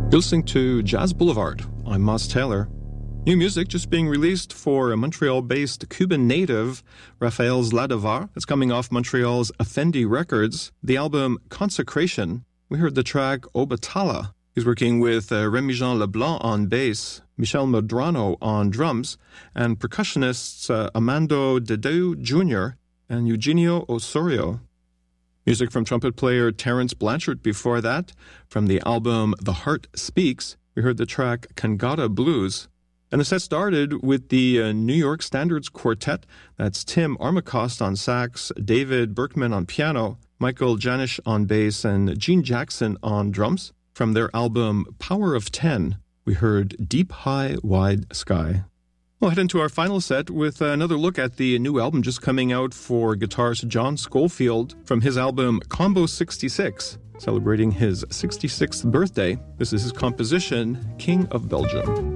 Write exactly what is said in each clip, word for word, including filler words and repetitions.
You're listening to Jazz Boulevard. I'm Moss Taylor. New music just being released for a Montreal-based Cuban native, Raphael Zladevar. It's coming off Montreal's Effendi Records. The album Consecration. We heard the track Obatala. He's working with uh, Remy-Jean Leblanc on bass, Michel Medrano on drums, and percussionists uh, Amando Dedeu Junior and Eugenio Osorio. Music from trumpet player Terence Blanchard before that. From the album The Heart Speaks, we heard the track Kangata Blues. And the set started with the uh, New York Standards Quartet. That's Tim Armacost on sax, David Berkman on piano, Michael Janisch on bass, and Gene Jackson on drums. From their album Power of Ten, we heard Deep High Wide Sky. We'll head into our final set with another look at the new album just coming out for guitarist John Schofield from his album Combo sixty-six, celebrating his sixty-sixth birthday. This is his composition, King of Belgium.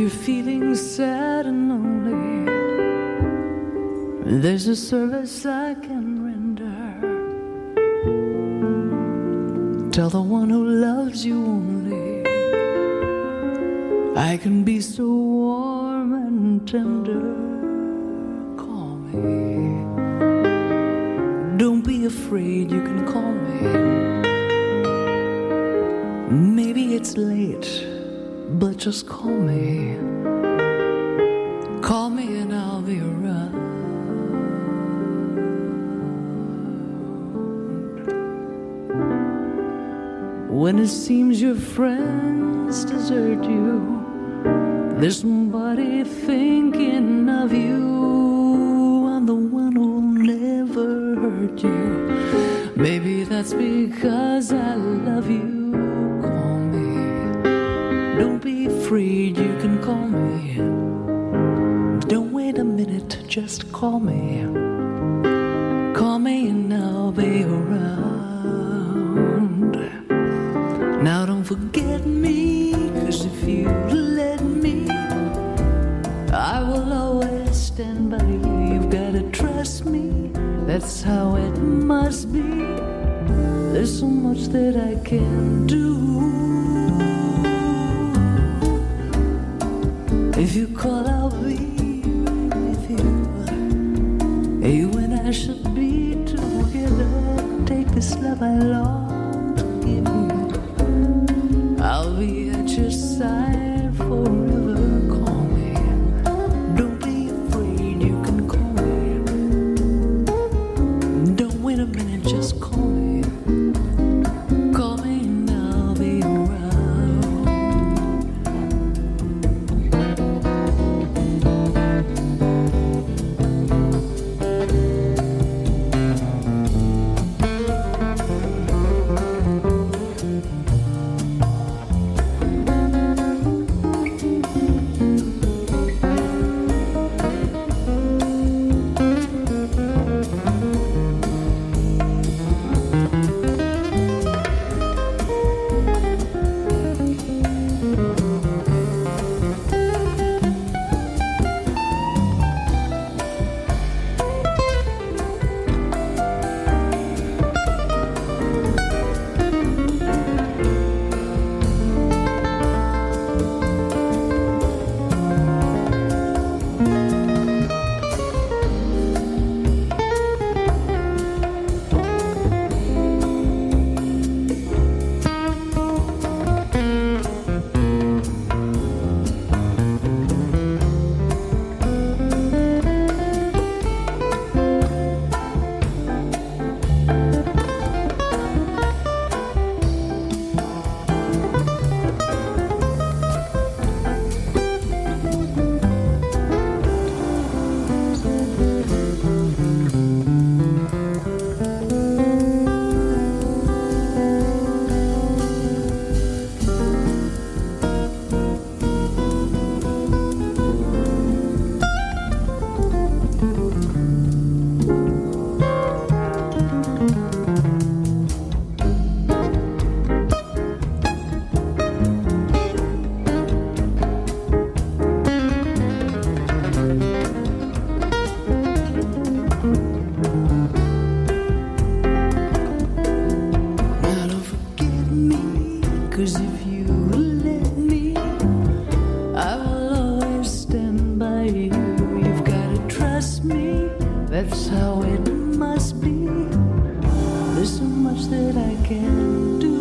you're feeling sad and lonely, there's a service I can render. Tell the one who loves you only, I can be so warm and tender. Call me. Don't be afraid, you can call me. Maybe it's late, but just call me. Call me and I'll be around. When it seems your friends desert you, there's somebody thinking of you. I'm the one who'll never hurt you. Maybe that's because I love you. Call me. Don't be afraid, you can call me. Don't wait a minute, just call me. Call me and I'll be around. Now don't forget me, 'cause if you let me, I will always stand by you. You've gotta trust me, that's how it must be. There's so much that I can do. If you call, I'll be with you. Hey, when I should be together, take this love I long to give you. I'll be at your side forever. Call me. Don't be afraid, you can call me. Don't wait a minute, just call me. Call me and I'll be that's how it must be. There's so much that I can do.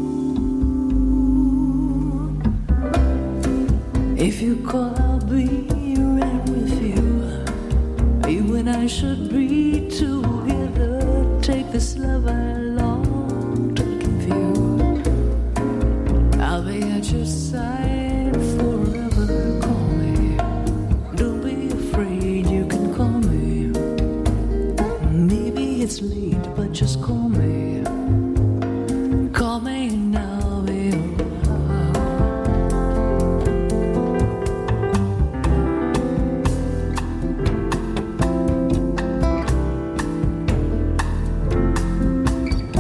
If you call, I'll be right with you. When I should be together, take this love I long to give you. I'll be at your side forever. Call me. Don't be afraid, you can call me. Maybe it's late, but just call me. Call me and I'll be around.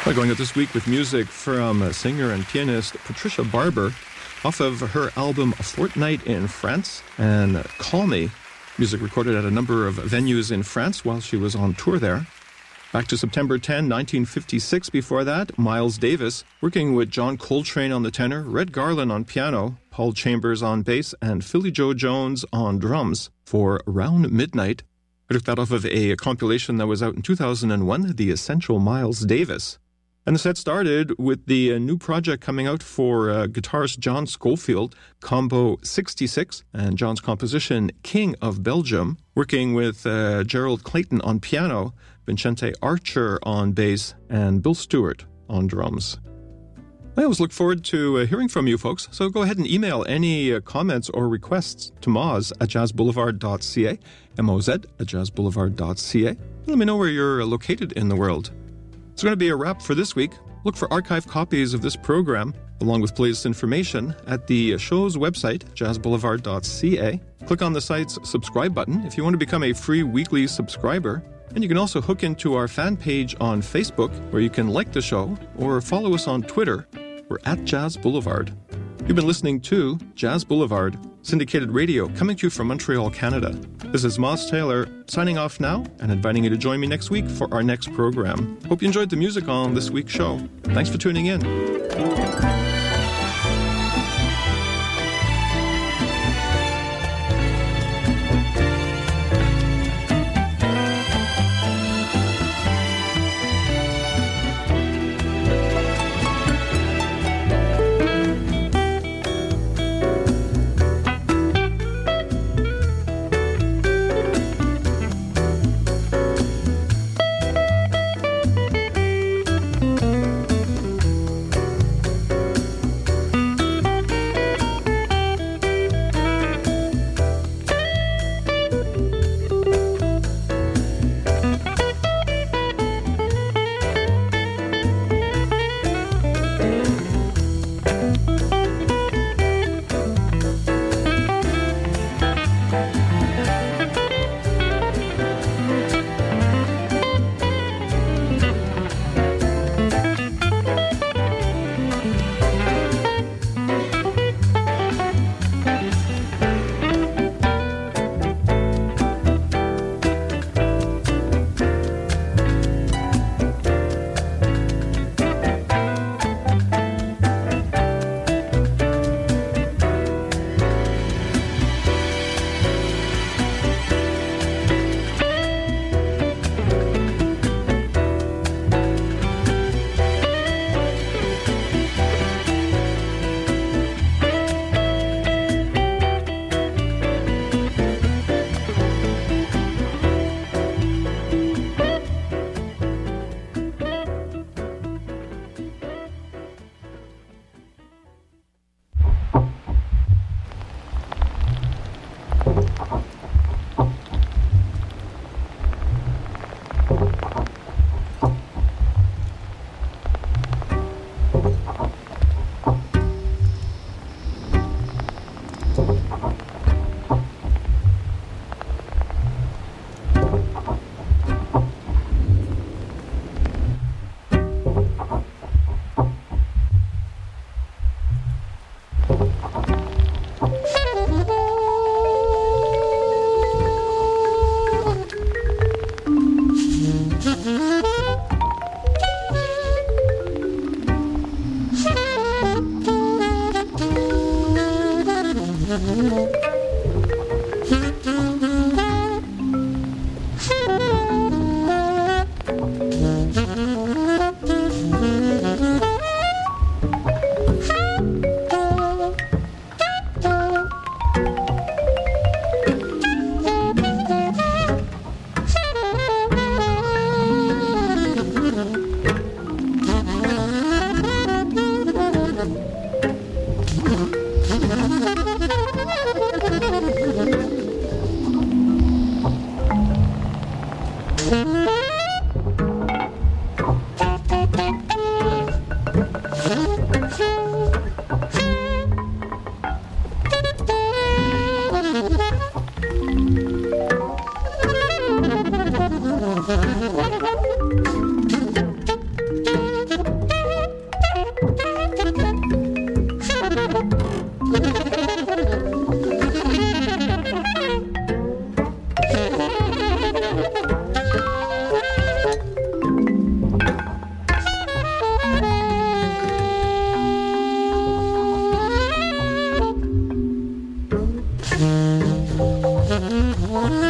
We're going out this week with music from singer and pianist Patricia Barber off of her album A Fortnight in France and Call Me, music recorded at a number of venues in France while she was on tour there. Back to September tenth, nineteen fifty-six before that, Miles Davis, working with John Coltrane on the tenor, Red Garland on piano, Paul Chambers on bass, and Philly Joe Jones on drums for Around Midnight. I took that off of a compilation that was out in two thousand one, The Essential Miles Davis. And the set started with the uh, new project coming out for uh, guitarist John Schofield, Combo sixty-six, and John's composition King of Belgium, working with uh, Gerald Clayton on piano, Vincente Archer on bass, and Bill Stewart on drums. I always look forward to uh, hearing from you folks, so go ahead and email any uh, comments or requests to moz at jazz boulevard dot c a, M O Z at jazz boulevard dot c a. Let me know where you're located in the world. It's going to be a wrap for this week. Look for archive copies of this program, along with playlist information, at the show's website, jazz boulevard dot c a. Click on the site's subscribe button if you want to become a free weekly subscriber. And you can also hook into our fan page on Facebook, where you can like the show, or follow us on Twitter. We're at Jazz Boulevard. You've been listening to Jazz Boulevard, syndicated radio, coming to you from Montreal, Canada. This is Moz Taylor, signing off now and inviting you to join me next week for our next program. Hope you enjoyed the music on this week's show. Thanks for tuning in. Bye.